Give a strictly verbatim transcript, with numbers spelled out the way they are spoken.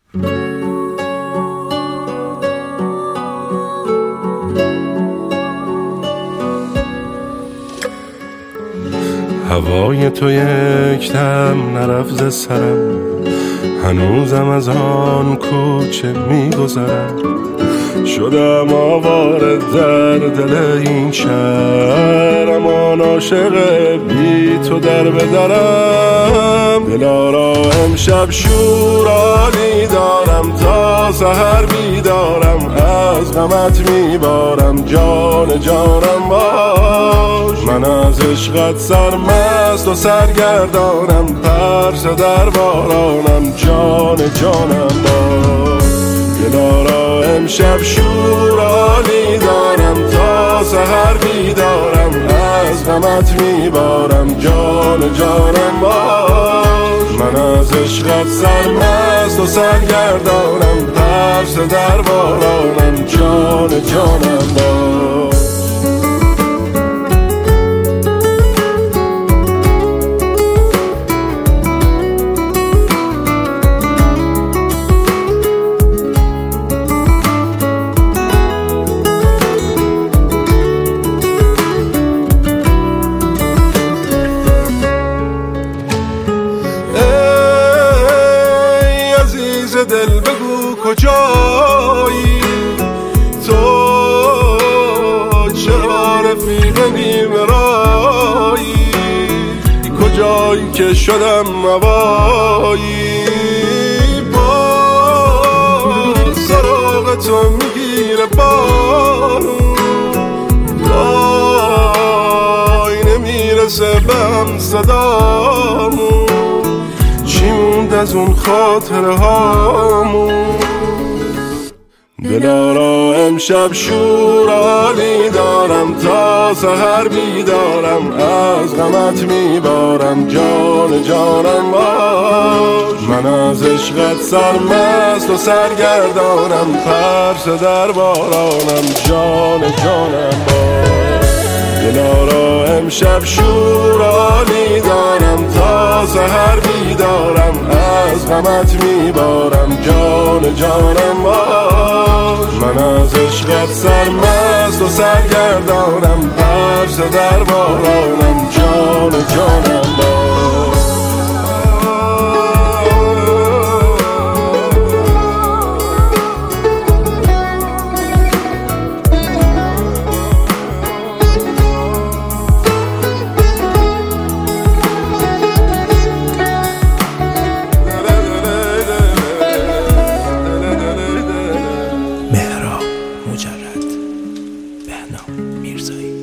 هوای تو یک دم نرفت ز سرم، هنوزم از آن کوچه میگذرم. شدم آواره در دل این شهر، اما عاشق بی تو در بدرم. دلارا امشب شورالی دارم، تا سحر بیدارم، از غمت میبارم. جان جانم باش، من از عشقت سرمست و سرگردانم. ترس در بارانم، جان جانم باش. دلارا امشب شورالی دارم، تا سحر بیدارم، از غمت میبارم. جان جانم باش، من از عشقت سرمست و سرگردانم. ترس در بارانم، جان جانم باش. دل بگو کجایی تو، چرا رفیق نیمرایی؟ کجایی که شدم موایی؟ با سراغ تو میگیره بارون، وای نمیرسه بهم صدامون. چی موند از اون خاطره هامون؟ دلارا امشب شورالی دارم، تا سحر بیدارم، از غمت میبارم. جان جانم باش، من از عشقت سرمست و سرگردانم. ترس در بارانم، جان جانم باش. دلارا امشب شورالی دارم، تا سحر بیدارم، از غمت میبارم. جان جانم باش، من از عشقت سرمست و سرگردانم. ترس در بارانم، جان جانم باش. مجرد بهنام میرزایی.